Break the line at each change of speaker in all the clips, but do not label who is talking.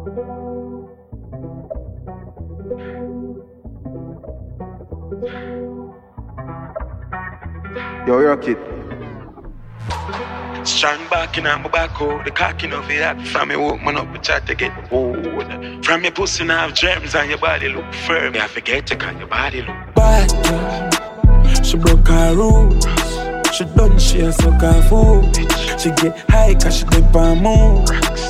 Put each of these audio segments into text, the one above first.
Yo, rock it.
Strong back in my back, oh, the cocking of it up. From your walk, man, up, we try to get old. From your pussy, now have germs and your body look firm. You forget to call your body look
bad, girl. She broke her rules. She done, she a suck her food. She get high cause she dip and move.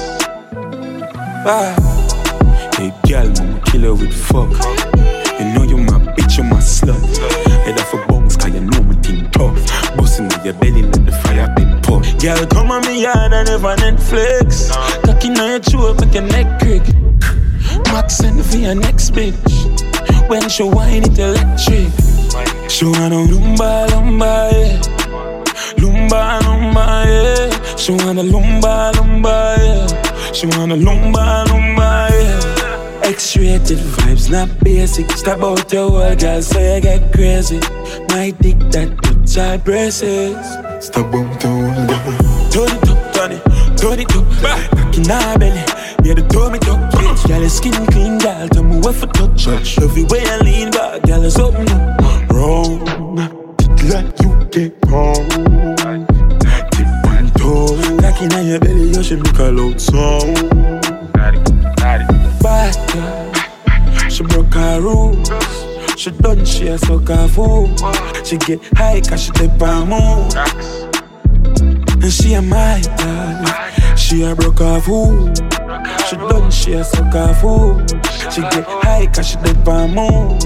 Bad. Hey girl, I'ma kill her with fuck. You know you my bitch, you my slut. Head off a bones cause you know me think tough. Bustin' in your belly, let the fire been pop. Girl, come on me yard and never Netflix. Cocking on your throat, make your neck crick. Max send for your next bitch. When she whine it electric. She wanna lumba, lumba, yeah. Lumba, lumba, yeah. She wanna lumba, lumba, yeah. She wanna lumba, lumba, yeah. X-rated vibes, not basic. Stop out your world, girl, so you get crazy. My dick that touch her braces. Stop out your world, girl. Turn it up, turn it up. Cock in her belly, yeah, the tummy tuck. Girl, your skin clean, girl, tell me what for touch. Love you way you lean back, girl, it's open up. Wrong, like you get wrong. Tip and toe, cock in your belly, you should make a loud song. Bad girl, she broke her rules. She done, she a suck her food. She get high cause she dip and move. And she a my girl, she a broke her food. She done, she a suck her food. She get high cause she dip and move.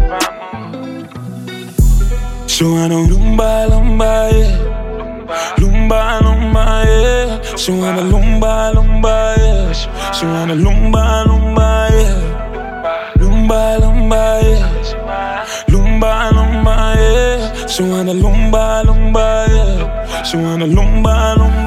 She wanna lumba, lumba, yeah. Lumba, lumba, yeah. She wanna lumba, lumba, yeah. She wanna lumba, lumba, yeah. Lumba, lumba, yeah. Lumba, lumba, yeah. She wanna lumba, lumba, yeah. She wanna lumba, lumba.